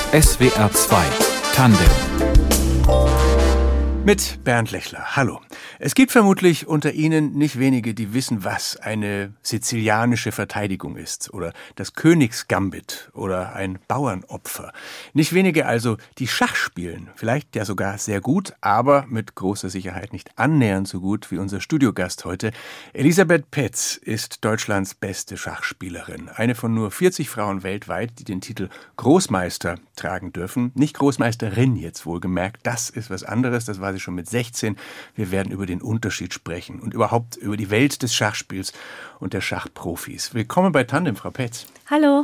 SWR 2 Tandem mit Bernd Lechler. Hallo. Es gibt vermutlich unter Ihnen nicht wenige, die wissen, was eine sizilianische Verteidigung ist oder das Königsgambit oder ein Bauernopfer. Nicht wenige also, die Schach spielen, vielleicht ja sogar sehr gut, aber mit großer Sicherheit nicht annähernd so gut wie unser Studiogast heute. Elisabeth Paetz ist Deutschlands beste Schachspielerin. Eine von nur 40 Frauen weltweit, die den Titel Großmeister tragen dürfen. Nicht Großmeisterin jetzt wohlgemerkt, das ist was anderes, das war sie schon mit 16. Wir werden über den Unterschied sprechen und überhaupt über die Welt des Schachspiels und der Schachprofis. Willkommen bei Tandem, Frau Paetz. Hallo.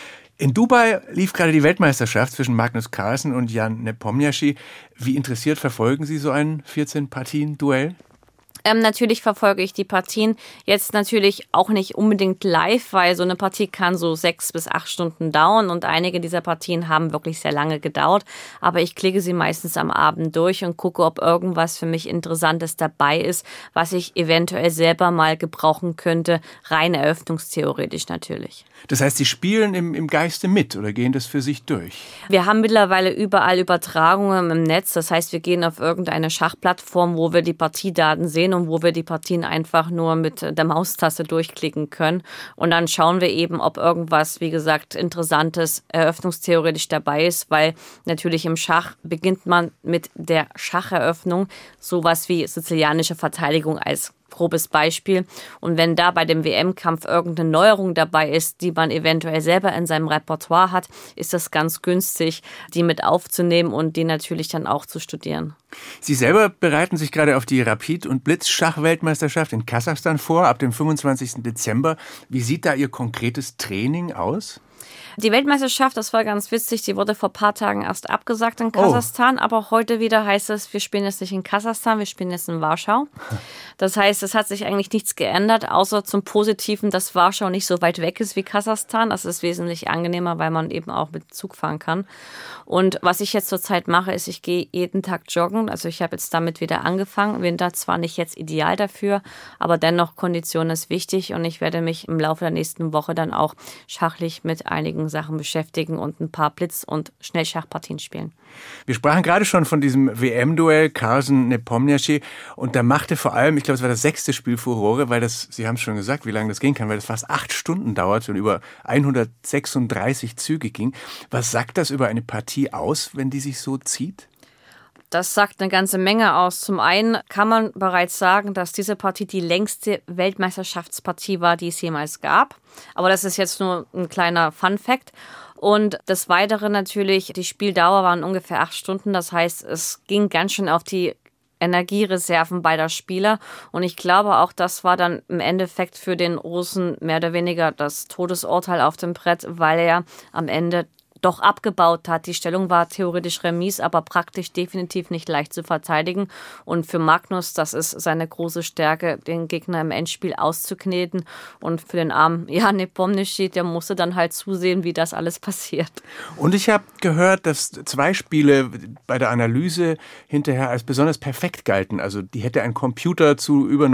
In Dubai lief gerade die Weltmeisterschaft zwischen Magnus Carlsen und Jan Nepomniachtchi. Wie interessiert verfolgen Sie so ein 14-Partien-Duell? Natürlich verfolge ich die Partien jetzt natürlich auch nicht unbedingt live, weil so eine Partie kann so 6 bis 8 Stunden dauern und einige dieser Partien haben wirklich sehr lange gedauert. Aber ich klicke sie meistens am Abend durch und gucke, ob irgendwas für mich Interessantes dabei ist, was ich eventuell selber mal gebrauchen könnte, rein eröffnungstheoretisch natürlich. Das heißt, Sie spielen im Geiste mit oder gehen das für sich durch? Wir haben mittlerweile überall Übertragungen im Netz. Das heißt, wir gehen auf irgendeine Schachplattform, wo wir die Partiedaten sehen und wo wir die Partien einfach nur mit der Maustaste durchklicken können. Und dann schauen wir eben, ob irgendwas, wie gesagt, Interessantes eröffnungstheoretisch dabei ist, weil natürlich im Schach beginnt man mit der Schacheröffnung, sowas wie sizilianische Verteidigung als grobes Beispiel. Und wenn da bei dem WM-Kampf irgendeine Neuerung dabei ist, die man eventuell selber in seinem Repertoire hat, ist das ganz günstig, die mit aufzunehmen und die natürlich dann auch zu studieren. Sie selber bereiten sich gerade auf die Rapid- und Blitz-Schachweltmeisterschaft in Kasachstan vor, ab dem 25. Dezember. Wie sieht da Ihr konkretes Training aus? Die Weltmeisterschaft, das war ganz witzig, die wurde vor ein paar Tagen erst abgesagt in Kasachstan, aber heute wieder heißt es, wir spielen jetzt nicht in Kasachstan, wir spielen jetzt in Warschau. Das heißt, es hat sich eigentlich nichts geändert, außer zum Positiven, dass Warschau nicht so weit weg ist wie Kasachstan. Das ist wesentlich angenehmer, weil man eben auch mit Zug fahren kann. Und was ich jetzt zurzeit mache, ist, ich gehe jeden Tag joggen. Also ich habe jetzt damit wieder angefangen. Winter zwar nicht jetzt ideal dafür, aber dennoch Kondition ist wichtig und ich werde mich im Laufe der nächsten Woche dann auch schachlich mit einigen Sachen beschäftigen und ein paar Blitz- und Schnellschachpartien spielen. Wir sprachen gerade schon von diesem WM-Duell Carlsen-Nepomniachtchi und da machte vor allem, ich glaube, es war das 6. Spiel Furore, weil das, Sie haben es schon gesagt, wie lange das gehen kann, weil das fast 8 Stunden dauert und über 136 Züge ging. Was sagt das über eine Partie aus, wenn die sich so zieht? Das sagt eine ganze Menge aus. Zum einen kann man bereits sagen, dass diese Partie die längste Weltmeisterschaftspartie war, die es jemals gab. Aber das ist jetzt nur ein kleiner Fun-Fact. Und das Weitere natürlich, die Spieldauer waren ungefähr 8 Stunden. Das heißt, es ging ganz schön auf die Energiereserven beider Spieler. Und ich glaube, auch das war dann im Endeffekt für den Russen mehr oder weniger das Todesurteil auf dem Brett, weil er am Ende doch abgebaut hat. Die Stellung war theoretisch Remis, aber praktisch definitiv nicht leicht zu verteidigen. Und für Magnus, das ist seine große Stärke, den Gegner im Endspiel auszukneten. Und für den armen Jan Nepomniachtchi, der musste dann halt zusehen, wie das alles passiert. Und ich habe gehört, dass 2 Spiele bei der Analyse hinterher als besonders perfekt galten. Also die hätte ein Computer zu über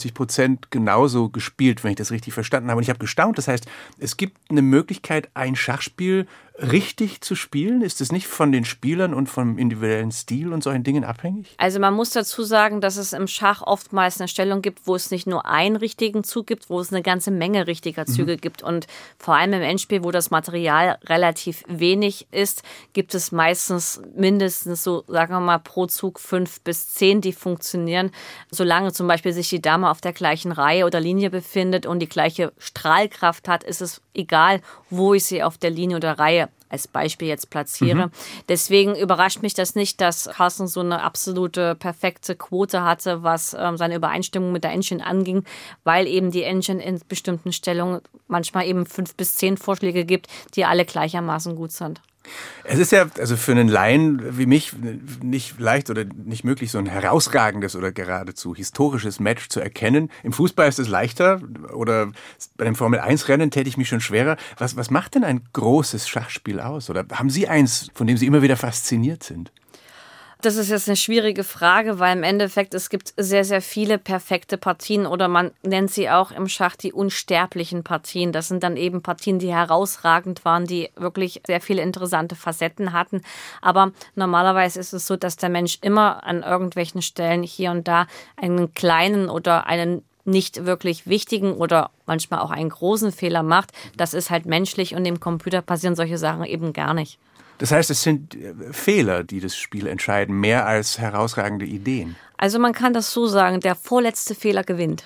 99% genauso gespielt, wenn ich das richtig verstanden habe. Und ich habe gestaunt. Das heißt, es gibt eine Möglichkeit, ein Schachspiel richtig zu spielen? Ist es nicht von den Spielern und vom individuellen Stil und solchen Dingen abhängig? Also man muss dazu sagen, dass es im Schach oftmals eine Stellung gibt, wo es nicht nur einen richtigen Zug gibt, wo es eine ganze Menge richtiger Züge gibt. Und vor allem im Endspiel, wo das Material relativ wenig ist, gibt es meistens mindestens so, sagen wir mal, pro Zug 5 bis 10, die funktionieren. Solange zum Beispiel sich die Dame auf der gleichen Reihe oder Linie befindet und die gleiche Strahlkraft hat, ist es egal, wo ich sie auf der Linie oder Reihe als Beispiel jetzt platziere. Deswegen überrascht mich das nicht, dass Carlsen so eine absolute perfekte Quote hatte, was seine Übereinstimmung mit der Engine anging, weil eben die Engine in bestimmten Stellungen manchmal eben 5 bis 10 Vorschläge gibt, die alle gleichermaßen gut sind. Es ist ja also für einen Laien wie mich nicht leicht oder nicht möglich, so ein herausragendes oder geradezu historisches Match zu erkennen. Im Fußball ist es leichter oder bei dem Formel-1-Rennen täte ich mich schon schwerer. Was macht denn ein großes Schachspiel aus? Oder haben Sie eins, von dem Sie immer wieder fasziniert sind? Das ist jetzt eine schwierige Frage, weil im Endeffekt es gibt sehr, sehr viele perfekte Partien oder man nennt sie auch im Schach die unsterblichen Partien. Das sind dann eben Partien, die herausragend waren, die wirklich sehr viele interessante Facetten hatten. Aber normalerweise ist es so, dass der Mensch immer an irgendwelchen Stellen hier und da einen kleinen oder einen nicht wirklich wichtigen oder manchmal auch einen großen Fehler macht. Das ist halt menschlich und dem Computer passieren solche Sachen eben gar nicht. Das heißt, es sind Fehler, die das Spiel entscheiden, mehr als herausragende Ideen. Also man kann das so sagen, der vorletzte Fehler gewinnt.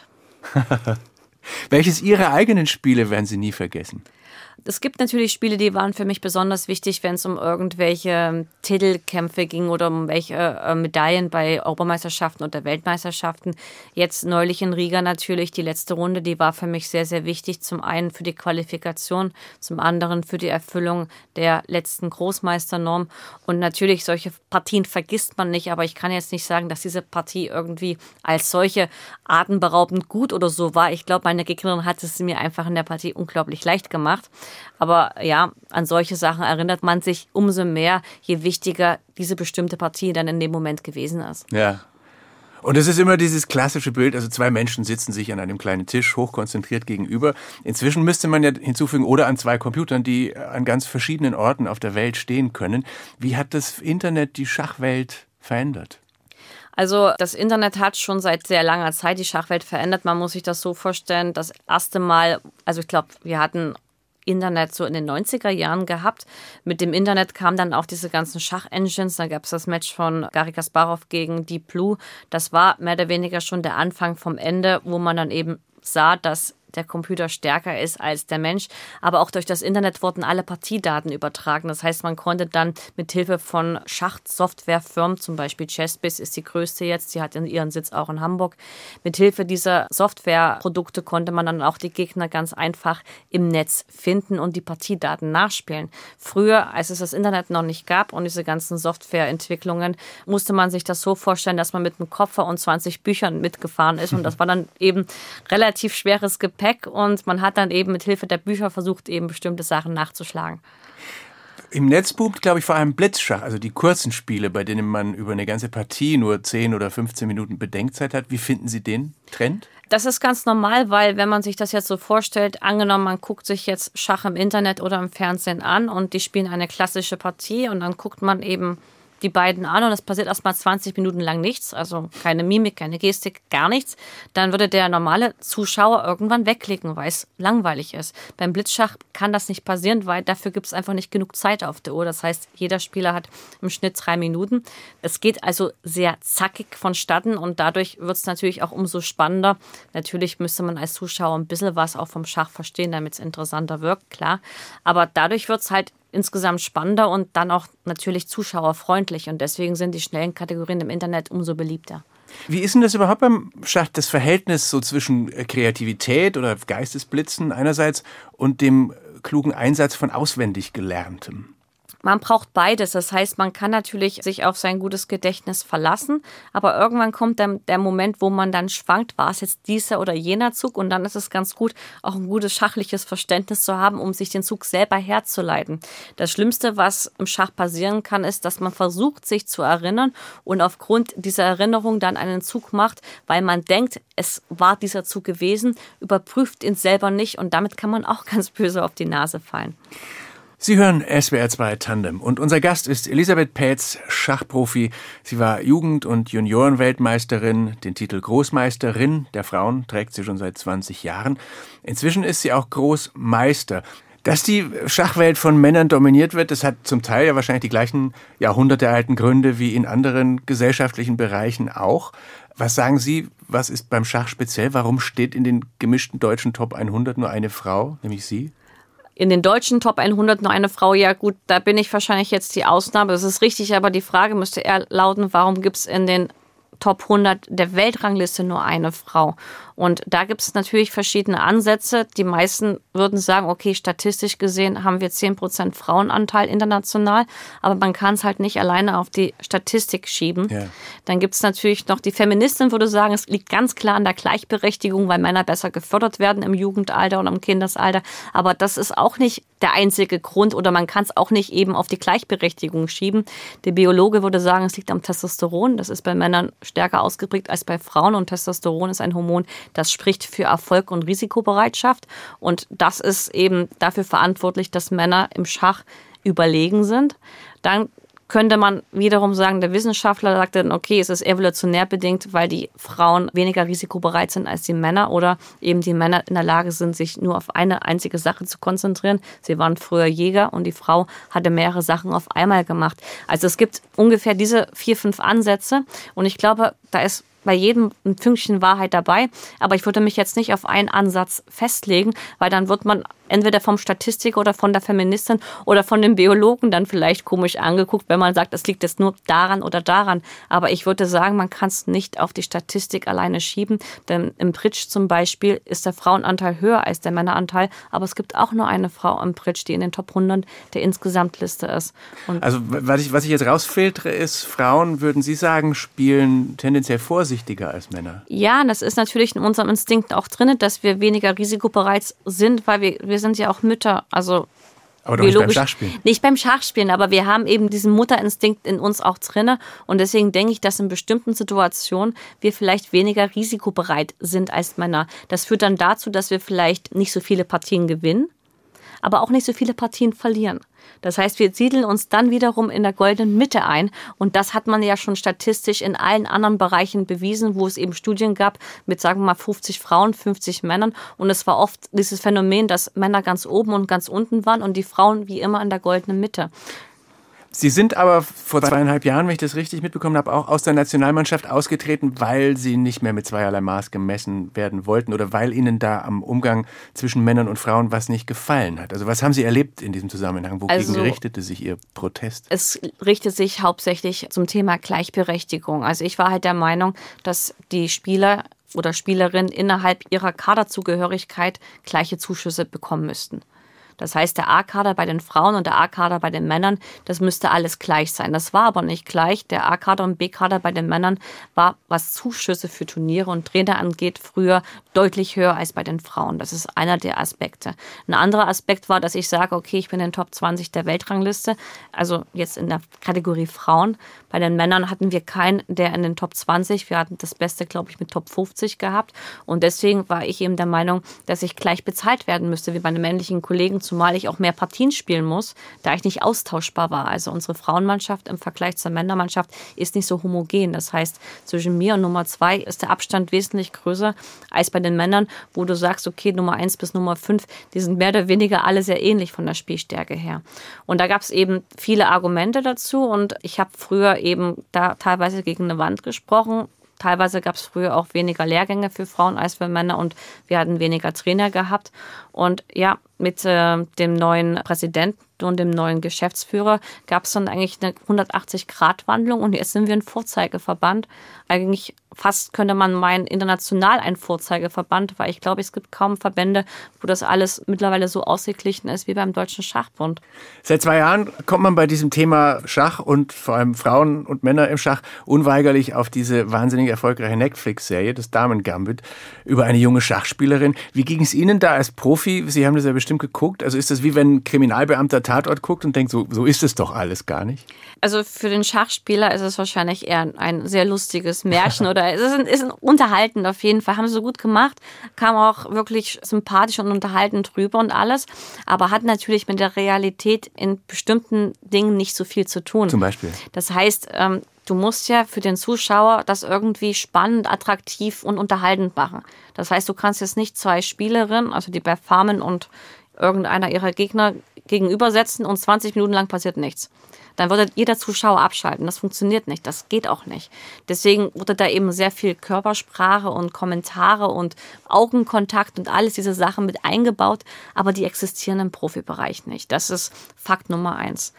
Welches Ihrer eigenen Spiele werden Sie nie vergessen? Es gibt natürlich Spiele, die waren für mich besonders wichtig, wenn es um irgendwelche Titelkämpfe ging oder um welche Medaillen bei Europameisterschaften oder Weltmeisterschaften. Jetzt neulich in Riga natürlich die letzte Runde, die war für mich sehr, sehr wichtig. Zum einen für die Qualifikation, zum anderen für die Erfüllung der letzten Großmeisternorm. Und natürlich, solche Partien vergisst man nicht, aber ich kann jetzt nicht sagen, dass diese Partie irgendwie als solche atemberaubend gut oder so war. Ich glaube, meine Gegnerin hat es mir einfach in der Partie unglaublich leicht gemacht. Aber ja, an solche Sachen erinnert man sich umso mehr, je wichtiger diese bestimmte Partie dann in dem Moment gewesen ist. Ja. Und es ist immer dieses klassische Bild, also zwei Menschen sitzen sich an einem kleinen Tisch, hochkonzentriert gegenüber. Inzwischen müsste man ja hinzufügen, oder an zwei Computern, die an ganz verschiedenen Orten auf der Welt stehen können. Wie hat das Internet die Schachwelt verändert? Also das Internet hat schon seit sehr langer Zeit die Schachwelt verändert. Man muss sich das so vorstellen, das erste Mal, also ich glaube, wir hatten Internet so in den 90er Jahren gehabt. Mit dem Internet kamen dann auch diese ganzen Schach-Engines. Da gab es das Match von Garry Kasparov gegen Deep Blue. Das war mehr oder weniger schon der Anfang vom Ende, wo man dann eben sah, dass der Computer stärker ist als der Mensch. Aber auch durch das Internet wurden alle Partiedaten übertragen. Das heißt, man konnte dann mit Hilfe von Schachsoftwarefirmen, zum Beispiel Chessbiz ist die größte jetzt, die hat ihren Sitz auch in Hamburg, mit Hilfe dieser Softwareprodukte konnte man dann auch die Gegner ganz einfach im Netz finden und die Partiedaten nachspielen. Früher, als es das Internet noch nicht gab und diese ganzen Softwareentwicklungen, musste man sich das so vorstellen, dass man mit einem Koffer und 20 Büchern mitgefahren ist und das war dann eben relativ schweres Gepäck und man hat dann eben mit Hilfe der Bücher versucht, eben bestimmte Sachen nachzuschlagen. Im Netz boomt, glaube ich, vor allem Blitzschach, also die kurzen Spiele, bei denen man über eine ganze Partie nur 10 oder 15 Minuten Bedenkzeit hat. Wie finden Sie den Trend? Das ist ganz normal, weil wenn man sich das jetzt so vorstellt, angenommen, man guckt sich jetzt Schach im Internet oder im Fernsehen an und die spielen eine klassische Partie und dann guckt man eben die beiden an und es passiert erstmal 20 Minuten lang nichts, also keine Mimik, keine Gestik, gar nichts, dann würde der normale Zuschauer irgendwann wegklicken, weil es langweilig ist. Beim Blitzschach kann das nicht passieren, weil dafür gibt es einfach nicht genug Zeit auf der Uhr. Das heißt, jeder Spieler hat im Schnitt 3 Minuten. Es geht also sehr zackig vonstatten und dadurch wird es natürlich auch umso spannender. Natürlich müsste man als Zuschauer ein bisschen was auch vom Schach verstehen, damit es interessanter wirkt, klar. Aber dadurch wird es halt insgesamt spannender und dann auch natürlich zuschauerfreundlich. Und deswegen sind die schnellen Kategorien im Internet umso beliebter. Wie ist denn das überhaupt beim Schach, das Verhältnis so zwischen Kreativität oder Geistesblitzen einerseits und dem klugen Einsatz von auswendig Gelerntem? Man braucht beides. Das heißt, man kann natürlich sich auf sein gutes Gedächtnis verlassen, aber irgendwann kommt der Moment, wo man dann schwankt, war es jetzt dieser oder jener Zug und dann ist es ganz gut, auch ein gutes schachliches Verständnis zu haben, um sich den Zug selber herzuleiten. Das Schlimmste, was im Schach passieren kann, ist, dass man versucht, sich zu erinnern und aufgrund dieser Erinnerung dann einen Zug macht, weil man denkt, es war dieser Zug gewesen, überprüft ihn selber nicht und damit kann man auch ganz böse auf die Nase fallen. Sie hören SWR 2 Tandem und unser Gast ist Elisabeth Pähtz, Schachprofi. Sie war Jugend- und Juniorenweltmeisterin, den Titel Großmeisterin der Frauen trägt sie schon seit 20 Jahren. Inzwischen ist sie auch Großmeister. Dass die Schachwelt von Männern dominiert wird, das hat zum Teil ja wahrscheinlich die gleichen jahrhundertealten Gründe wie in anderen gesellschaftlichen Bereichen auch. Was sagen Sie, was ist beim Schach speziell? Warum steht in den gemischten deutschen Top 100 nur eine Frau, nämlich Sie? In den deutschen Top 100 nur eine Frau, ja gut, da bin ich wahrscheinlich jetzt die Ausnahme. Das ist richtig, aber die Frage müsste eher lauten, warum gibt es in den Top 100 der Weltrangliste nur eine Frau? Und da gibt es natürlich verschiedene Ansätze. Die meisten würden sagen, okay, statistisch gesehen haben wir 10% Frauenanteil international, aber man kann es halt nicht alleine auf die Statistik schieben. Ja. Dann gibt es natürlich noch die Feministin, würde sagen, es liegt ganz klar an der Gleichberechtigung, weil Männer besser gefördert werden im Jugendalter und im Kindesalter. Aber das ist auch nicht der einzige Grund oder man kann es auch nicht eben auf die Gleichberechtigung schieben. Der Biologe würde sagen, es liegt am Testosteron. Das ist bei Männern stärker ausgeprägt als bei Frauen und Testosteron ist ein Hormon, das spricht für Erfolg und Risikobereitschaft und das ist eben dafür verantwortlich, dass Männer im Schach überlegen sind. Dann könnte man wiederum sagen, der Wissenschaftler sagt dann, okay, es ist evolutionär bedingt, weil die Frauen weniger risikobereit sind als die Männer oder eben die Männer in der Lage sind, sich nur auf eine einzige Sache zu konzentrieren. Sie waren früher Jäger und die Frau hatte mehrere Sachen auf einmal gemacht. Also es gibt ungefähr diese 4, 5 Ansätze und ich glaube, da ist bei jedem ein Fünkchen Wahrheit dabei. Aber ich würde mich jetzt nicht auf einen Ansatz festlegen, weil dann wird man entweder vom Statistiker oder von der Feministin oder von dem Biologen dann vielleicht komisch angeguckt, wenn man sagt, es liegt jetzt nur daran oder daran. Aber ich würde sagen, man kann es nicht auf die Statistik alleine schieben. Denn im Bridge zum Beispiel ist der Frauenanteil höher als der Männeranteil. Aber es gibt auch nur eine Frau im Bridge, die in den Top 100 der Insgesamtliste ist. Und also was ich jetzt rausfiltere, ist, Frauen, würden Sie sagen, spielen tendenziell vorsichtiger als Männer? Ja, das ist natürlich in unserem Instinkt auch drin, dass wir weniger risikobereit sind, weil wir sind ja auch Mütter, also aber doch nicht beim Schachspielen. Nicht beim Schachspielen, aber wir haben eben diesen Mutterinstinkt in uns auch drin und deswegen denke ich, dass in bestimmten Situationen wir vielleicht weniger risikobereit sind als Männer. Das führt dann dazu, dass wir vielleicht nicht so viele Partien gewinnen, aber auch nicht so viele Partien verlieren. Das heißt, wir siedeln uns dann wiederum in der goldenen Mitte ein. Und das hat man ja schon statistisch in allen anderen Bereichen bewiesen, wo es eben Studien gab mit, sagen wir mal, 50 Frauen, 50 Männern. Und es war oft dieses Phänomen, dass Männer ganz oben und ganz unten waren und die Frauen wie immer in der goldenen Mitte. Sie sind aber vor 2,5 Jahren, wenn ich das richtig mitbekommen habe, auch aus der Nationalmannschaft ausgetreten, weil Sie nicht mehr mit zweierlei Maß gemessen werden wollten oder weil Ihnen da am Umgang zwischen Männern und Frauen was nicht gefallen hat. Also was haben Sie erlebt in diesem Zusammenhang? Wogegen richtete sich Ihr Protest? Es richtet sich hauptsächlich zum Thema Gleichberechtigung. Also ich war halt der Meinung, dass die Spieler oder Spielerinnen innerhalb ihrer Kaderzugehörigkeit gleiche Zuschüsse bekommen müssten. Das heißt, der A-Kader bei den Frauen und der A-Kader bei den Männern, das müsste alles gleich sein. Das war aber nicht gleich. Der A-Kader und B-Kader bei den Männern war, was Zuschüsse für Turniere und Trainer angeht, früher deutlich höher als bei den Frauen. Das ist einer der Aspekte. Ein anderer Aspekt war, dass ich sage, okay, ich bin in den Top 20 der Weltrangliste, also jetzt in der Kategorie Frauen. Bei den Männern hatten wir keinen, der in den Top 20, wir hatten das Beste, glaube ich, mit Top 50 gehabt. Und deswegen war ich eben der Meinung, dass ich gleich bezahlt werden müsste wie meine männlichen Kollegen, zumal ich auch mehr Partien spielen muss, da ich nicht austauschbar war. Also unsere Frauenmannschaft im Vergleich zur Männermannschaft ist nicht so homogen. Das heißt, zwischen mir und Nummer 2 ist der Abstand wesentlich größer als bei den Männern, wo du sagst, okay, Nummer 1 bis Nummer 5, die sind mehr oder weniger alle sehr ähnlich von der Spielstärke her. Und da gab es eben viele Argumente dazu und ich habe früher eben da teilweise gegen eine Wand gesprochen. Teilweise gab es früher auch weniger Lehrgänge für Frauen als für Männer und wir hatten weniger Trainer gehabt. Und ja, mit dem neuen Präsidenten und dem neuen Geschäftsführer gab es dann eigentlich eine 180-Grad-Wandlung und jetzt sind wir ein Vorzeigeverband. Eigentlich fast könnte man meinen, international ein Vorzeigeverband, weil ich glaube, es gibt kaum Verbände, wo das alles mittlerweile so ausgeglichen ist wie beim Deutschen Schachbund. Seit 2 Jahren kommt man bei diesem Thema Schach und vor allem Frauen und Männer im Schach unweigerlich auf diese wahnsinnig erfolgreiche Netflix-Serie, das Damen-Gambit, über eine junge Schachspielerin. Wie ging es Ihnen da als Profi? Sie haben das ja bestimmt geguckt. Also ist das wie wenn ein Kriminalbeamter Tatort guckt und denkt, so ist es doch alles gar nicht? Also für den Schachspieler ist es wahrscheinlich eher ein sehr lustiges Märchen oder es ist ein unterhaltend auf jeden Fall. Haben sie so gut gemacht, kam auch wirklich sympathisch und unterhaltend drüber und alles, aber hat natürlich mit der Realität in bestimmten Dingen nicht so viel zu tun. Zum Beispiel? Das heißt, du musst ja für den Zuschauer das irgendwie spannend, attraktiv und unterhaltend machen. Das heißt, du kannst jetzt nicht 2 Spielerinnen, also die performen und irgendeiner ihrer Gegner gegenübersetzen und 20 Minuten lang passiert nichts. Dann würde jeder Zuschauer abschalten. Das funktioniert nicht, das geht auch nicht. Deswegen wurde da eben sehr viel Körpersprache und Kommentare und Augenkontakt und alles diese Sachen mit eingebaut, aber die existieren im Profibereich nicht. Das ist Fakt Nummer 1.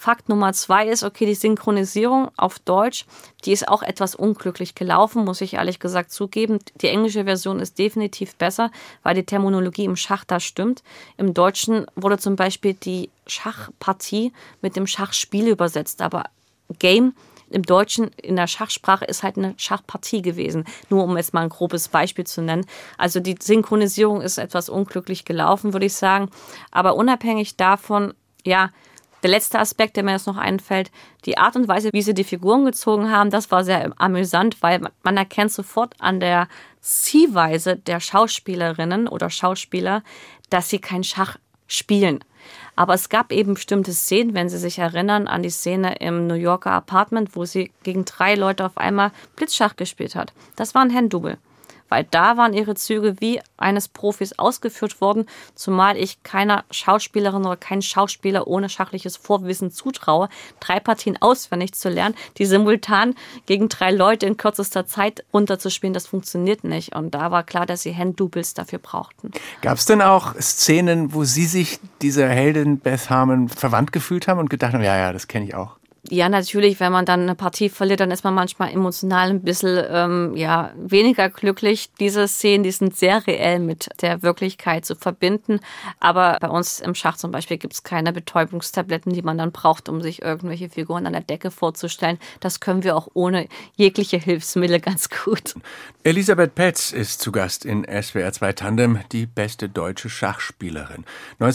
Fakt Nummer 2 ist, okay, die Synchronisierung auf Deutsch, die ist auch etwas unglücklich gelaufen, muss ich ehrlich gesagt zugeben. Die englische Version ist definitiv besser, weil die Terminologie im Schach da stimmt. Im Deutschen wurde zum Beispiel die Schachpartie mit dem Schachspiel übersetzt, aber Game im Deutschen in der Schachsprache ist halt eine Schachpartie gewesen. Nur um jetzt mal ein grobes Beispiel zu nennen. Also die Synchronisierung ist etwas unglücklich gelaufen, würde ich sagen. Aber unabhängig davon, ja, der letzte Aspekt, der mir jetzt noch einfällt, die Art und Weise, wie sie die Figuren gezogen haben, das war sehr amüsant, weil man erkennt sofort an der Ziehweise der Schauspielerinnen oder Schauspieler, dass sie kein Schach spielen. Aber es gab eben bestimmte Szenen, wenn Sie sich erinnern an die Szene im New Yorker Apartment, wo sie gegen 3 Leute auf einmal Blitzschach gespielt hat. Das war ein Handdouble. Weil da waren ihre Züge wie eines Profis ausgeführt worden, zumal ich keiner Schauspielerin oder keinen Schauspieler ohne schachliches Vorwissen zutraue, 3 Partien auswendig zu lernen, die simultan gegen 3 Leute in kürzester Zeit runterzuspielen, das funktioniert nicht. Und da war klar, dass sie Handdoubles dafür brauchten. Gab es denn auch Szenen, wo Sie sich dieser Heldin Beth Harmon verwandt gefühlt haben und gedacht haben, ja, das kenne ich auch? Ja, natürlich, wenn man dann eine Partie verliert, dann ist man manchmal emotional ein bisschen weniger glücklich. Diese Szenen, die sind sehr reell mit der Wirklichkeit zu verbinden. Aber bei uns im Schach zum Beispiel gibt es keine Betäubungstabletten, die man dann braucht, um sich irgendwelche Figuren an der Decke vorzustellen. Das können wir auch ohne jegliche Hilfsmittel ganz gut. Elisabeth Paetz ist zu Gast in SWR 2 Tandem, die beste deutsche Schachspielerin.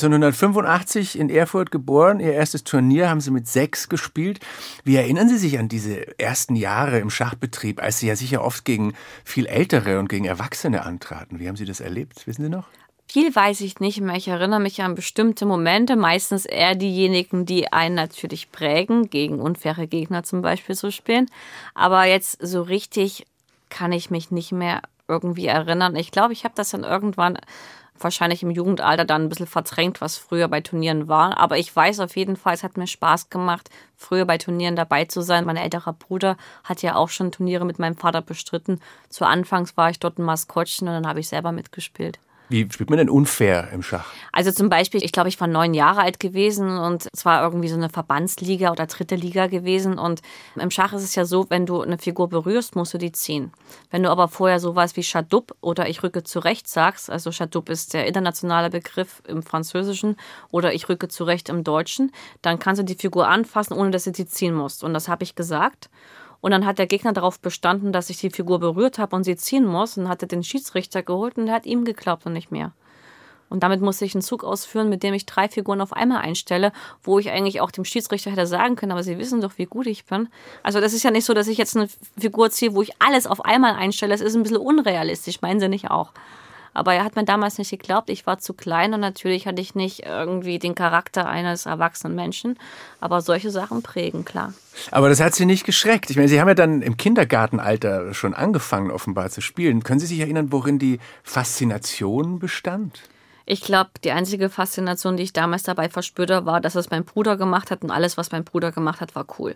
1985 in Erfurt geboren, ihr erstes Turnier haben sie mit 6 gespielt. Wie erinnern Sie sich an diese ersten Jahre im Schachbetrieb, als Sie ja sicher oft gegen viel Ältere und gegen Erwachsene antraten? Wie haben Sie das erlebt? Wissen Sie noch? Viel weiß ich nicht mehr. Ich erinnere mich an bestimmte Momente, meistens eher diejenigen, die einen natürlich prägen, gegen unfaire Gegner zum Beispiel zu spielen. Aber jetzt so richtig kann ich mich nicht mehr irgendwie erinnern. Ich glaube, ich habe das dann irgendwann wahrscheinlich im Jugendalter dann ein bisschen verdrängt, was früher bei Turnieren war. Aber ich weiß auf jeden Fall, es hat mir Spaß gemacht, früher bei Turnieren dabei zu sein. Mein älterer Bruder hat ja auch schon Turniere mit meinem Vater bestritten. Zu Anfangs war ich dort ein Maskottchen und dann habe ich selber mitgespielt. Wie spielt man denn unfair im Schach? Also zum Beispiel, ich glaube, ich war 9 Jahre alt gewesen und es war irgendwie so eine Verbandsliga oder 3. Liga gewesen. Und im Schach ist es ja so, wenn du eine Figur berührst, musst du die ziehen. Wenn du aber vorher sowas wie Chadoub oder ich rücke zurecht sagst, also Chadoub ist der internationale Begriff im Französischen oder ich rücke zurecht im Deutschen, dann kannst du die Figur anfassen, ohne dass du sie ziehen musst. Und das habe ich gesagt. Und dann hat der Gegner darauf bestanden, dass ich die Figur berührt habe und sie ziehen muss. Und hat er den Schiedsrichter geholt und er hat ihm geglaubt und nicht mehr. Und damit musste ich einen Zug ausführen, mit dem ich 3 Figuren auf einmal einstelle, wo ich eigentlich auch dem Schiedsrichter hätte sagen können, aber Sie wissen doch, wie gut ich bin. Also das ist ja nicht so, dass ich jetzt eine Figur ziehe, wo ich alles auf einmal einstelle. Das ist ein bisschen unrealistisch, meinen Sie nicht auch? Aber er hat mir damals nicht geglaubt, ich war zu klein und natürlich hatte ich nicht irgendwie den Charakter eines erwachsenen Menschen. Aber solche Sachen prägen, klar. Aber das hat Sie nicht geschreckt. Ich meine, Sie haben ja dann im Kindergartenalter schon angefangen, offenbar zu spielen. Können Sie sich erinnern, worin die Faszination bestand? Ich glaube, die einzige Faszination, die ich damals dabei verspürte, war, dass es mein Bruder gemacht hat und alles, was mein Bruder gemacht hat, war cool.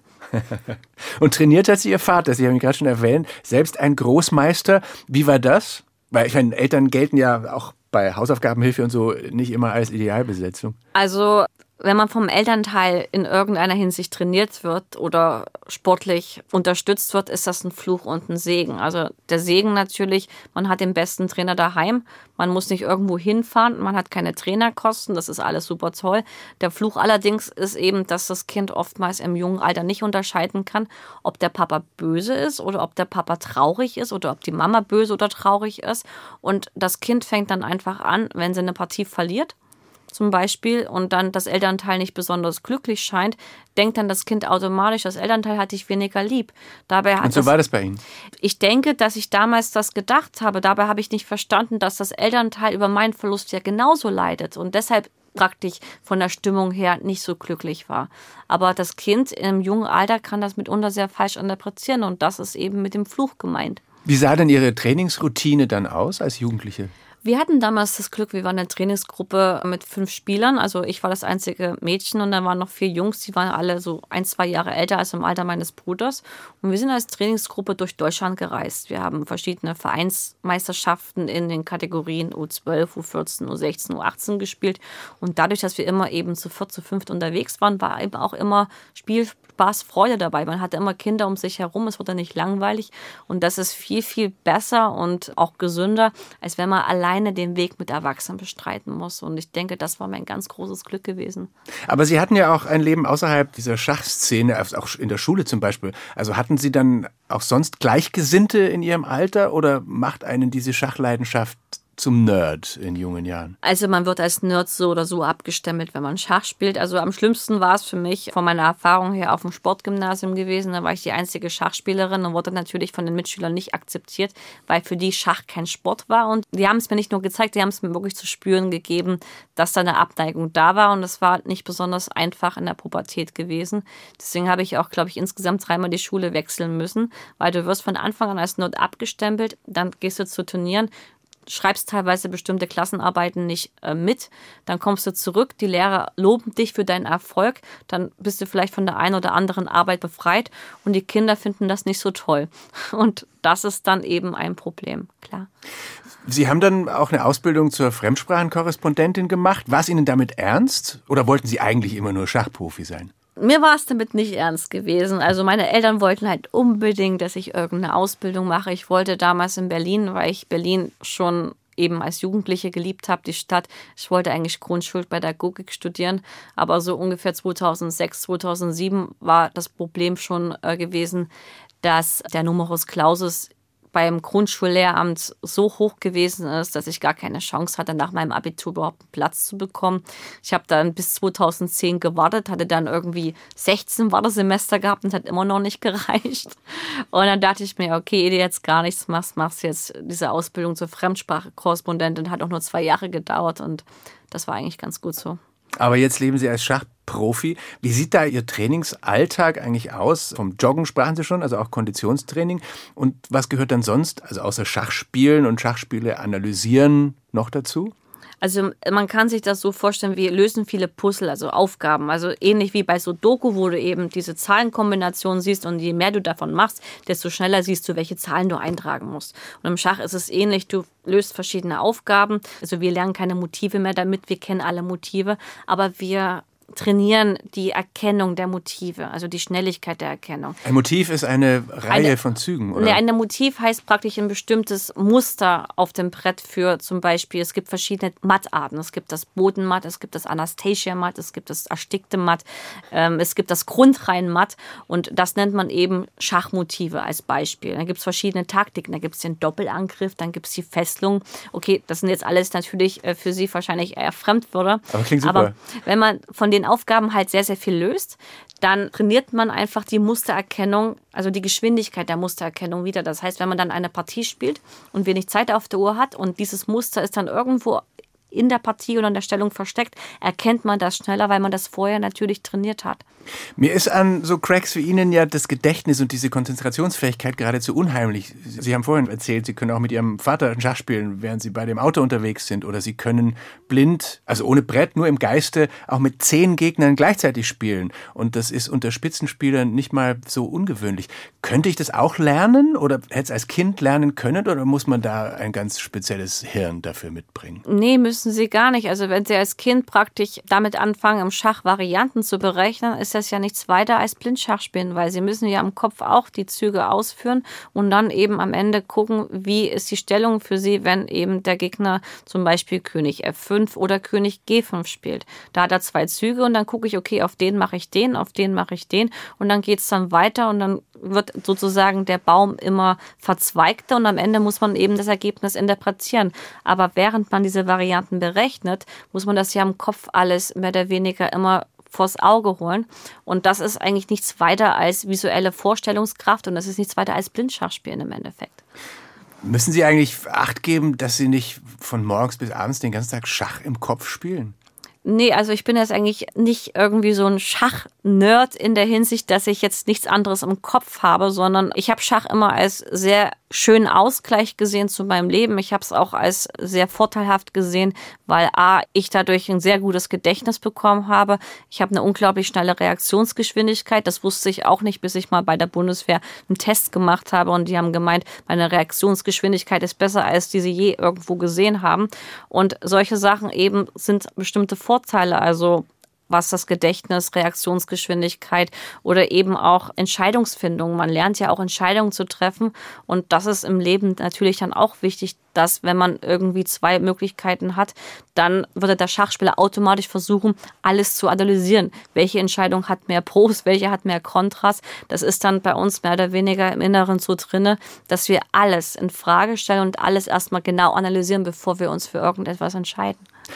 Und trainiert hat Sie Ihr Vater, Sie haben ihn gerade schon erwähnt, selbst ein Großmeister. Wie war das? Weil ich meine, Eltern gelten ja auch bei Hausaufgabenhilfe und so nicht immer als Idealbesetzung. Also wenn man vom Elternteil in irgendeiner Hinsicht trainiert wird oder sportlich unterstützt wird, ist das ein Fluch und ein Segen. Also der Segen natürlich, man hat den besten Trainer daheim, man muss nicht irgendwo hinfahren, man hat keine Trainerkosten, das ist alles super toll. Der Fluch allerdings ist eben, dass das Kind oftmals im jungen Alter nicht unterscheiden kann, ob der Papa böse ist oder ob der Papa traurig ist oder ob die Mama böse oder traurig ist. Und das Kind fängt dann einfach an, wenn sie eine Partie verliert, zum Beispiel, und dann das Elternteil nicht besonders glücklich scheint, denkt dann das Kind automatisch, das Elternteil hat dich weniger lieb. Und so war das bei Ihnen? Ich denke, dass ich damals das gedacht habe. Dabei habe ich nicht verstanden, dass das Elternteil über meinen Verlust ja genauso leidet und deshalb praktisch von der Stimmung her nicht so glücklich war. Aber das Kind im jungen Alter kann das mitunter sehr falsch interpretieren und das ist eben mit dem Fluch gemeint. Wie sah denn Ihre Trainingsroutine dann aus als Jugendliche? Wir hatten damals das Glück, wir waren eine Trainingsgruppe mit 5 Spielern. Also ich war das einzige Mädchen und dann waren noch 4 Jungs, die waren alle so 1-2 Jahre älter als im Alter meines Bruders. Und wir sind als Trainingsgruppe durch Deutschland gereist. Wir haben verschiedene Vereinsmeisterschaften in den Kategorien U12, U14, U16, U18 gespielt. Und dadurch, dass wir immer eben zu 4, zu 5 unterwegs waren, war eben auch immer Spielspaß, Freude dabei. Man hatte immer Kinder um sich herum, es wurde nicht langweilig. Und das ist viel, viel besser und auch gesünder, als wenn man alleine den Weg mit Erwachsenen bestreiten muss. Und ich denke, das war mein ganz großes Glück gewesen. Aber Sie hatten ja auch ein Leben außerhalb dieser Schachszene, auch in der Schule zum Beispiel. Also hatten Sie dann auch sonst Gleichgesinnte in Ihrem Alter oder macht einen diese Schachleidenschaft zum Nerd in jungen Jahren? Also man wird als Nerd so oder so abgestempelt, wenn man Schach spielt. Also am schlimmsten war es für mich von meiner Erfahrung her auf dem Sportgymnasium gewesen. Da war ich die einzige Schachspielerin und wurde natürlich von den Mitschülern nicht akzeptiert, weil für die Schach kein Sport war. Und die haben es mir nicht nur gezeigt, die haben es mir wirklich zu spüren gegeben, dass da eine Abneigung da war. Und das war nicht besonders einfach in der Pubertät gewesen. Deswegen habe ich auch, glaube ich, insgesamt 3-mal die Schule wechseln müssen, weil du wirst von Anfang an als Nerd abgestempelt, dann gehst du zu Turnieren, schreibst teilweise bestimmte Klassenarbeiten nicht mit, dann kommst du zurück, die Lehrer loben dich für deinen Erfolg, dann bist du vielleicht von der einen oder anderen Arbeit befreit und die Kinder finden das nicht so toll. Und das ist dann eben ein Problem, klar. Sie haben dann auch eine Ausbildung zur Fremdsprachenkorrespondentin gemacht. War es Ihnen damit ernst oder wollten Sie eigentlich immer nur Schachprofi sein? Mir war es damit nicht ernst gewesen. Also meine Eltern wollten halt unbedingt, dass ich irgendeine Ausbildung mache. Ich wollte damals in Berlin, weil ich Berlin schon eben als Jugendliche geliebt habe, die Stadt. Ich wollte eigentlich Grundschulpädagogik studieren, aber so ungefähr 2006, 2007 war das Problem schon gewesen, dass der Numerus Clausus beim Grundschullehramt so hoch gewesen ist, dass ich gar keine Chance hatte, nach meinem Abitur überhaupt einen Platz zu bekommen. Ich habe dann bis 2010 gewartet, hatte dann irgendwie 16 Wartesemester gehabt und hat immer noch nicht gereicht. Und dann dachte ich mir, okay, ehe du jetzt gar nichts machst jetzt diese Ausbildung zur Fremdsprachkorrespondentin, hat auch nur 2 Jahre gedauert und das war eigentlich ganz gut so. Aber jetzt leben Sie als Schachprofi. Wie sieht da Ihr Trainingsalltag eigentlich aus? Vom Joggen sprachen Sie schon, also auch Konditionstraining. Und was gehört dann sonst, also außer Schachspielen und Schachspiele analysieren, noch dazu? Also man kann sich das so vorstellen, wir lösen viele Puzzle, also Aufgaben. Also ähnlich wie bei Sudoku, wo du eben diese Zahlenkombination siehst und je mehr du davon machst, desto schneller siehst du, welche Zahlen du eintragen musst. Und im Schach ist es ähnlich, du löst verschiedene Aufgaben. Also wir lernen keine Motive mehr damit, wir kennen alle Motive, aber wir trainieren die Erkennung der Motive, also die Schnelligkeit der Erkennung. Ein Motiv ist eine Reihe von Zügen, oder? Ein Motiv heißt praktisch ein bestimmtes Muster auf dem Brett für zum Beispiel, es gibt verschiedene Mattarten. Es gibt das Bodenmatt, es gibt das Anastasia-Matt, es gibt das erstickte Matt, es gibt das Grundreihen-Matt und das nennt man eben Schachmotive als Beispiel. Dann gibt es verschiedene Taktiken, da gibt es den Doppelangriff, dann gibt es die Fesselung. Okay, das sind jetzt alles natürlich für Sie wahrscheinlich eher Fremdwörter. Aber klingt super. Aber wenn man von den Aufgaben halt sehr, sehr viel löst, dann trainiert man einfach die Mustererkennung, also die Geschwindigkeit der Mustererkennung wieder. Das heißt, wenn man dann eine Partie spielt und wenig Zeit auf der Uhr hat und dieses Muster ist dann irgendwo in der Partie oder in der Stellung versteckt, erkennt man das schneller, weil man das vorher natürlich trainiert hat. Mir ist an so Cracks wie Ihnen ja das Gedächtnis und diese Konzentrationsfähigkeit geradezu unheimlich. Sie haben vorhin erzählt, Sie können auch mit Ihrem Vater Schach spielen, während Sie bei dem Auto unterwegs sind. Oder Sie können blind, also ohne Brett, nur im Geiste, auch mit 10 Gegnern gleichzeitig spielen. Und das ist unter Spitzenspielern nicht mal so ungewöhnlich. Könnte ich das auch lernen oder hätte es als Kind lernen können oder muss man da ein ganz spezielles Hirn dafür mitbringen? Nee, müssen Sie gar nicht. Also wenn Sie als Kind praktisch damit anfangen, im Schach Varianten zu berechnen, ist das ja nichts weiter als Blindschach spielen, weil Sie müssen ja im Kopf auch die Züge ausführen und dann eben am Ende gucken, wie ist die Stellung für Sie, wenn eben der Gegner zum Beispiel König F5 oder König G5 spielt. Da hat er 2 Züge und dann gucke ich, okay, auf den mache ich den, auf den mache ich den und dann geht es dann weiter und dann wird sozusagen der Baum immer verzweigter und am Ende muss man eben das Ergebnis interpretieren. Aber während man diese Varianten berechnet, muss man das ja im Kopf alles mehr oder weniger immer vors Auge holen. Und das ist eigentlich nichts weiter als visuelle Vorstellungskraft und das ist nichts weiter als Blindschachspielen im Endeffekt. Müssen Sie eigentlich Acht geben, dass Sie nicht von morgens bis abends den ganzen Tag Schach im Kopf spielen? Nee, also ich bin jetzt eigentlich nicht irgendwie so ein Schach-Nerd in der Hinsicht, dass ich jetzt nichts anderes im Kopf habe, sondern ich habe Schach immer als sehr schönen Ausgleich gesehen zu meinem Leben. Ich habe es auch als sehr vorteilhaft gesehen, weil ich dadurch ein sehr gutes Gedächtnis bekommen habe. Ich habe eine unglaublich schnelle Reaktionsgeschwindigkeit. Das wusste ich auch nicht, bis ich mal bei der Bundeswehr einen Test gemacht habe und die haben gemeint, meine Reaktionsgeschwindigkeit ist besser, als die sie je irgendwo gesehen haben. Und solche Sachen eben sind bestimmte Vorteile, also was das Gedächtnis, Reaktionsgeschwindigkeit oder eben auch Entscheidungsfindung. Man lernt ja auch Entscheidungen zu treffen und das ist im Leben natürlich dann auch wichtig, dass wenn man irgendwie zwei Möglichkeiten hat, dann würde der Schachspieler automatisch versuchen, alles zu analysieren. Welche Entscheidung hat mehr Pros, welche hat mehr Kontras? Das ist dann bei uns mehr oder weniger im Inneren so drinne, dass wir alles in Frage stellen und alles erstmal genau analysieren, bevor wir uns für irgendetwas entscheiden.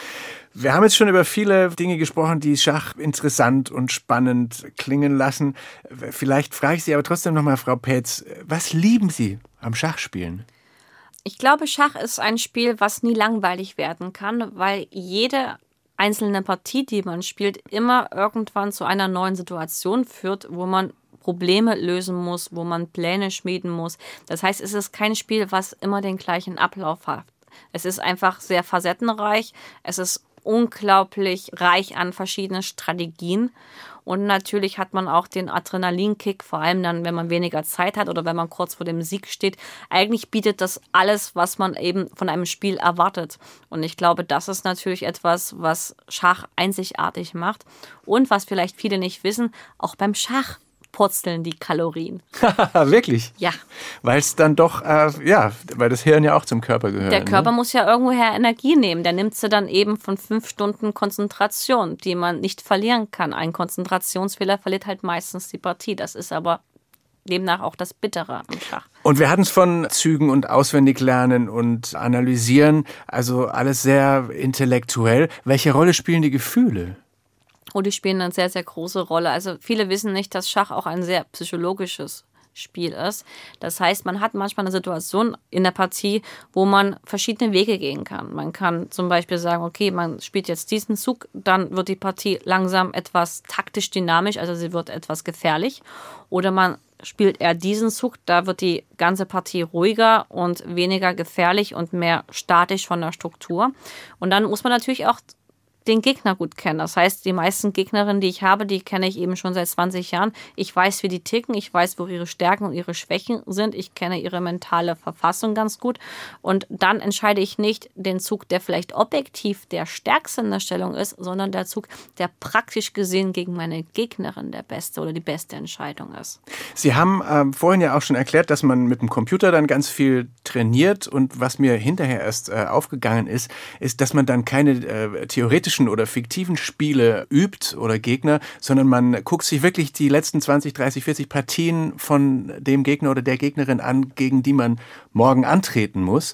Wir haben jetzt schon über viele Dinge gesprochen, die Schach interessant und spannend klingen lassen. Vielleicht frage ich Sie aber trotzdem nochmal, Frau Pätz, was lieben Sie am Schachspielen? Ich glaube, Schach ist ein Spiel, was nie langweilig werden kann, weil jede einzelne Partie, die man spielt, immer irgendwann zu einer neuen Situation führt, wo man Probleme lösen muss, wo man Pläne schmieden muss. Das heißt, es ist kein Spiel, was immer den gleichen Ablauf hat. Es ist einfach sehr facettenreich, es ist unglaublich reich an verschiedenen Strategien und natürlich hat man auch den Adrenalinkick, vor allem dann, wenn man weniger Zeit hat oder wenn man kurz vor dem Sieg steht. Eigentlich bietet das alles, was man eben von einem Spiel erwartet und ich glaube, das ist natürlich etwas, was Schach einzigartig macht und was vielleicht viele nicht wissen, auch beim Schach purzeln die Kalorien. Wirklich? Ja. Weil es dann doch, weil das Hirn ja auch zum Körper gehört. Der Körper muss ja irgendwoher Energie nehmen. Der nimmt sie dann eben von 5 Stunden Konzentration, die man nicht verlieren kann. Ein Konzentrationsfehler verliert halt meistens die Partie. Das ist aber demnach auch das Bittere am Schach. Und wir hatten es von Zügen und Auswendiglernen und Analysieren, also alles sehr intellektuell. Welche Rolle spielen die Gefühle? Oh, die spielen eine sehr, sehr große Rolle. Also viele wissen nicht, dass Schach auch ein sehr psychologisches Spiel ist. Das heißt, man hat manchmal eine Situation in der Partie, wo man verschiedene Wege gehen kann. Man kann zum Beispiel sagen, okay, man spielt jetzt diesen Zug, dann wird die Partie langsam etwas taktisch dynamisch, also sie wird etwas gefährlich. Oder man spielt eher diesen Zug, da wird die ganze Partie ruhiger und weniger gefährlich und mehr statisch von der Struktur. Und dann muss man natürlich auch den Gegner gut kennen. Das heißt, die meisten Gegnerinnen, die ich habe, die kenne ich eben schon seit 20 Jahren. Ich weiß, wie die ticken, ich weiß, wo ihre Stärken und ihre Schwächen sind. Ich kenne ihre mentale Verfassung ganz gut. Und dann entscheide ich nicht den Zug, der vielleicht objektiv der stärkste in der Stellung ist, sondern der Zug, der praktisch gesehen gegen meine Gegnerin der beste oder die beste Entscheidung ist. Sie haben vorhin ja auch schon erklärt, dass man mit dem Computer dann ganz viel trainiert. Und was mir hinterher erst aufgegangen ist, dass man dann keine theoretischen oder fiktiven Spiele übt oder Gegner, sondern man guckt sich wirklich die letzten 20, 30, 40 Partien von dem Gegner oder der Gegnerin an, gegen die man morgen antreten muss,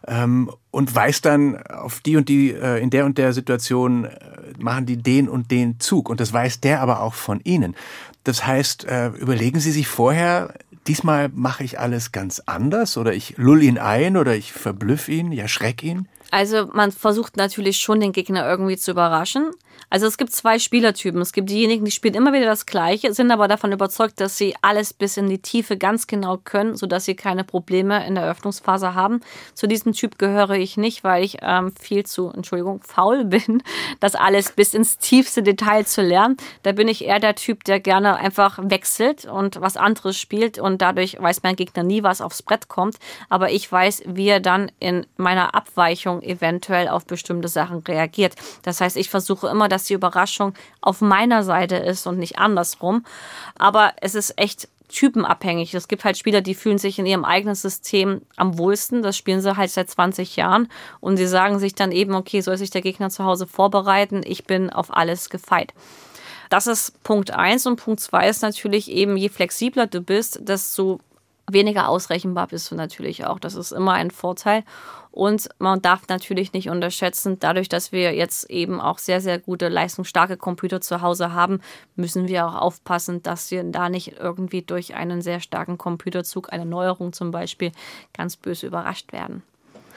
und weiß dann, auf die und die, in der und der Situation machen die den und den Zug. Und das weiß der aber auch von Ihnen. Das heißt, überlegen Sie sich vorher, diesmal mache ich alles ganz anders oder ich lull ihn ein oder ich verblüff ihn, ja, schreck ihn? Also man versucht natürlich schon, den Gegner irgendwie zu überraschen. Also es gibt zwei Spielertypen. Es gibt diejenigen, die spielen immer wieder das Gleiche, sind aber davon überzeugt, dass sie alles bis in die Tiefe ganz genau können, sodass sie keine Probleme in der Eröffnungsphase haben. Zu diesem Typ gehöre ich nicht, weil ich viel zu, faul bin, das alles bis ins tiefste Detail zu lernen. Da bin ich eher der Typ, der gerne einfach wechselt und was anderes spielt und dadurch weiß mein Gegner nie, was aufs Brett kommt. Aber ich weiß, wie er dann in meiner Abweichung eventuell auf bestimmte Sachen reagiert. Das heißt, ich versuche immer, dass die Überraschung auf meiner Seite ist und nicht andersrum. Aber es ist echt typenabhängig. Es gibt halt Spieler, die fühlen sich in ihrem eigenen System am wohlsten. Das spielen sie halt seit 20 Jahren. Und sie sagen sich dann eben, okay, soll sich der Gegner zu Hause vorbereiten? Ich bin auf alles gefeit. Das ist Punkt 1. Und Punkt 2 ist natürlich eben, je flexibler du bist, desto weniger ausrechenbar bist du natürlich auch. Das ist immer ein Vorteil. Und man darf natürlich nicht unterschätzen, dadurch, dass wir jetzt eben auch sehr, sehr gute, leistungsstarke Computer zu Hause haben, müssen wir auch aufpassen, dass wir da nicht irgendwie durch einen sehr starken Computerzug, eine Neuerung zum Beispiel, ganz böse überrascht werden.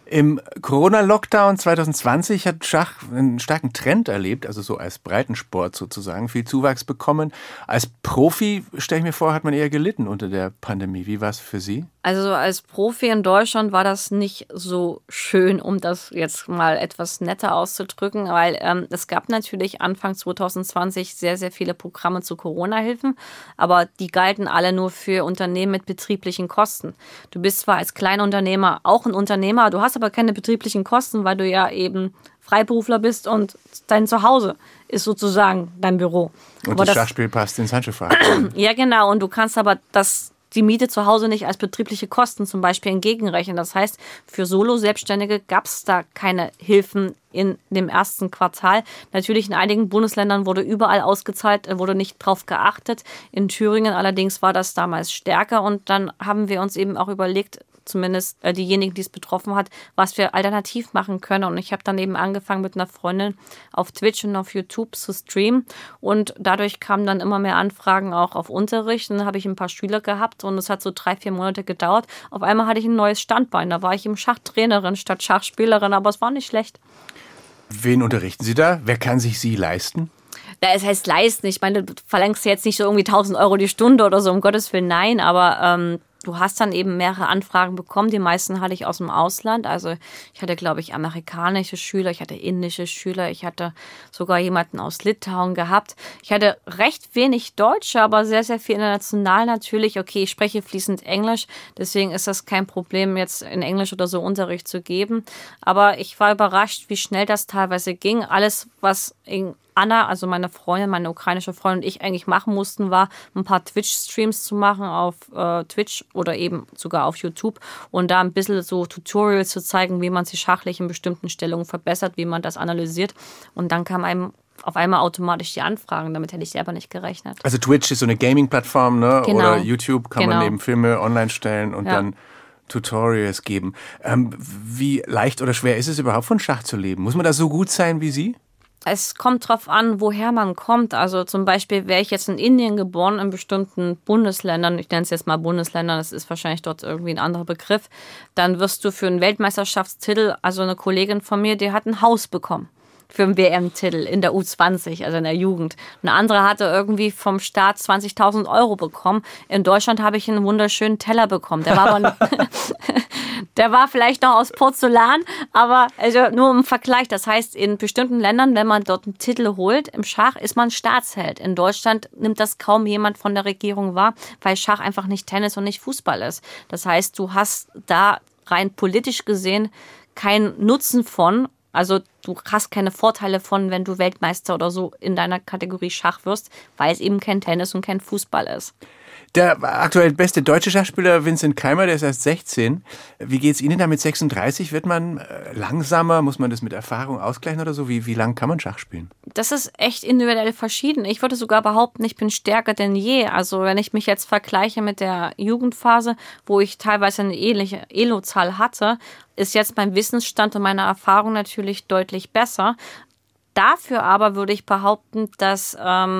Im Corona-Lockdown 2020 hat Schach einen starken Trend erlebt, also so als Breitensport sozusagen, viel Zuwachs bekommen. Als Profi, stelle ich mir vor, hat man eher gelitten unter der Pandemie. Wie war es für Sie? Also als Profi in Deutschland war das nicht so schön, um das jetzt mal etwas netter auszudrücken, weil es gab natürlich Anfang 2020 sehr, sehr viele Programme zu Corona-Hilfen, aber die galten alle nur für Unternehmen mit betrieblichen Kosten. Du bist zwar als Kleinunternehmer auch ein Unternehmer, du hast aber keine betrieblichen Kosten, weil du ja eben Freiberufler bist und dein Zuhause ist sozusagen dein Büro. Und das Schachspiel passt ins Handschuhfach. Ja, genau. Und du kannst aber die Miete zu Hause nicht als betriebliche Kosten zum Beispiel entgegenrechnen. Das heißt, für Solo-Selbstständige gab es da keine Hilfen in dem ersten Quartal. Natürlich in einigen Bundesländern wurde überall ausgezahlt, wurde nicht drauf geachtet. In Thüringen allerdings war das damals stärker. Und dann haben wir uns eben auch überlegt, zumindest diejenigen, die es betroffen hat, was wir alternativ machen können. Und ich habe dann eben angefangen mit einer Freundin auf Twitch und auf YouTube zu streamen. Und dadurch kamen dann immer mehr Anfragen auch auf Unterricht. Und dann habe ich ein paar Schüler gehabt und es hat so 3-4 Monate gedauert. Auf einmal hatte ich ein neues Standbein. Da war ich eben Schachtrainerin statt Schachspielerin, aber es war nicht schlecht. Wen unterrichten Sie da? Wer kann sich Sie leisten? Es heißt leisten. Ich meine, du verlangst jetzt nicht so irgendwie 1.000 Euro die Stunde oder so, um Gottes Willen, nein. Aber du hast dann eben mehrere Anfragen bekommen. Die meisten hatte ich aus dem Ausland. Also ich hatte, glaube ich, amerikanische Schüler, ich hatte indische Schüler, ich hatte sogar jemanden aus Litauen gehabt. Ich hatte recht wenig Deutsche, aber sehr, sehr viel international natürlich. Okay, ich spreche fließend Englisch, deswegen ist das kein Problem, jetzt in Englisch oder so Unterricht zu geben. Aber ich war überrascht, wie schnell das teilweise ging. Alles, was in Anna, also meine Freundin, meine ukrainische Freundin und ich eigentlich machen mussten, war ein paar Twitch-Streams zu machen auf Twitch oder eben sogar auf YouTube und da ein bisschen so Tutorials zu zeigen, wie man sich schachlich in bestimmten Stellungen verbessert, wie man das analysiert. Und dann kam einem auf einmal automatisch die Anfragen. Damit hätte ich selber nicht gerechnet. Also Twitch ist so eine Gaming-Plattform, ne? Genau. Oder YouTube kann man eben Filme online stellen und dann Tutorials geben. Wie leicht oder schwer ist es überhaupt von Schach zu leben? Muss man da so gut sein wie Sie? Es kommt drauf an, woher man kommt. Also zum Beispiel wäre ich jetzt in Indien geboren, in bestimmten Bundesländern, ich nenne es jetzt mal Bundesländer, das ist wahrscheinlich dort irgendwie ein anderer Begriff, dann wirst du für einen Weltmeisterschaftstitel, also eine Kollegin von mir, die hat ein Haus bekommen für einen WM-Titel in der U20, also in der Jugend. Eine andere hatte irgendwie vom Staat 20.000 Euro bekommen. In Deutschland habe ich einen wunderschönen Teller bekommen. Der war aber der war vielleicht noch aus Porzellan, aber also nur im Vergleich. Das heißt, in bestimmten Ländern, wenn man dort einen Titel holt im Schach, ist man Staatsheld. In Deutschland nimmt das kaum jemand von der Regierung wahr, weil Schach einfach nicht Tennis und nicht Fußball ist. Das heißt, du hast da rein politisch gesehen keinen Nutzen von. Also du hast keine Vorteile von, wenn du Weltmeister oder so in deiner Kategorie Schach wirst, weil es eben kein Tennis und kein Fußball ist. Der aktuell beste deutsche Schachspieler Vincent Keimer, der ist erst 16. Wie geht's Ihnen da mit 36? Wird man langsamer? Muss man das mit Erfahrung ausgleichen oder so? Wie lang kann man Schach spielen? Das ist echt individuell verschieden. Ich würde sogar behaupten, ich bin stärker denn je. Also wenn ich mich jetzt vergleiche mit der Jugendphase, wo ich teilweise eine ähnliche Elo-Zahl hatte, ist jetzt mein Wissensstand und meine Erfahrung natürlich deutlich besser. Dafür aber würde ich behaupten, dass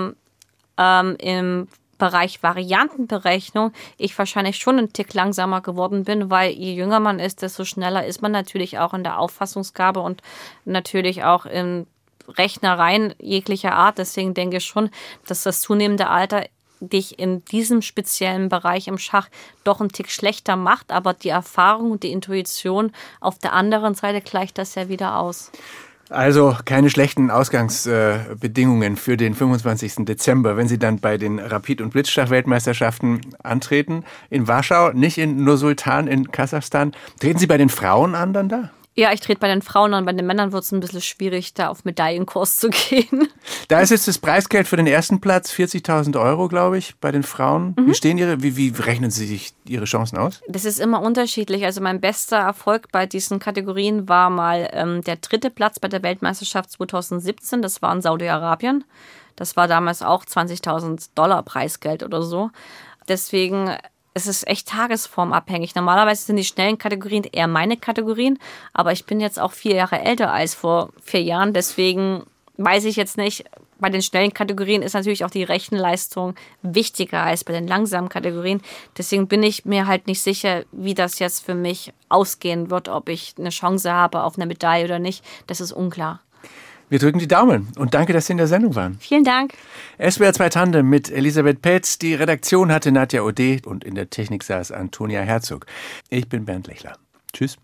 im Bereich Variantenberechnung ich wahrscheinlich schon einen Tick langsamer geworden bin, weil je jünger man ist, desto schneller ist man natürlich auch in der Auffassungsgabe und natürlich auch in Rechnereien jeglicher Art. Deswegen denke ich schon, dass das zunehmende Alter dich in diesem speziellen Bereich im Schach doch einen Tick schlechter macht, aber die Erfahrung und die Intuition auf der anderen Seite gleicht das ja wieder aus. Also keine schlechten Ausgangsbedingungen für den 25. Dezember, wenn Sie dann bei den Rapid- und Blitzschach-Weltmeisterschaften antreten. In Warschau, nicht in Nur-Sultan in Kasachstan. Treten Sie bei den Frauen an dann da? Ja, ich trete bei den Frauen an, bei den Männern wird es ein bisschen schwierig, da auf Medaillenkurs zu gehen. Da ist jetzt das Preisgeld für den ersten Platz 40.000 €, glaube ich, bei den Frauen. Wie rechnen Sie sich Ihre Chancen aus? Das ist immer unterschiedlich. Also mein bester Erfolg bei diesen Kategorien war mal der 3. Platz bei der Weltmeisterschaft 2017. Das war in Saudi-Arabien. Das war damals auch $20.000 Preisgeld oder so. Deswegen es ist echt tagesformabhängig. Normalerweise sind die schnellen Kategorien eher meine Kategorien, aber ich bin jetzt auch 4 Jahre älter als vor 4 Jahren. Deswegen weiß ich jetzt nicht, Bei den schnellen Kategorien ist natürlich auch die Rechenleistung wichtiger als bei den langsamen Kategorien. Deswegen bin ich mir halt nicht sicher, wie das jetzt für mich ausgehen wird, ob ich eine Chance habe auf eine Medaille oder nicht. Das ist unklar. Wir drücken die Daumen und danke, dass Sie in der Sendung waren. Vielen Dank. SWR 2 Tandem mit Elisabeth Petz. Die Redaktion hatte Nadja Ode und in der Technik saß Antonia Herzog. Ich bin Bernd Lechler. Tschüss.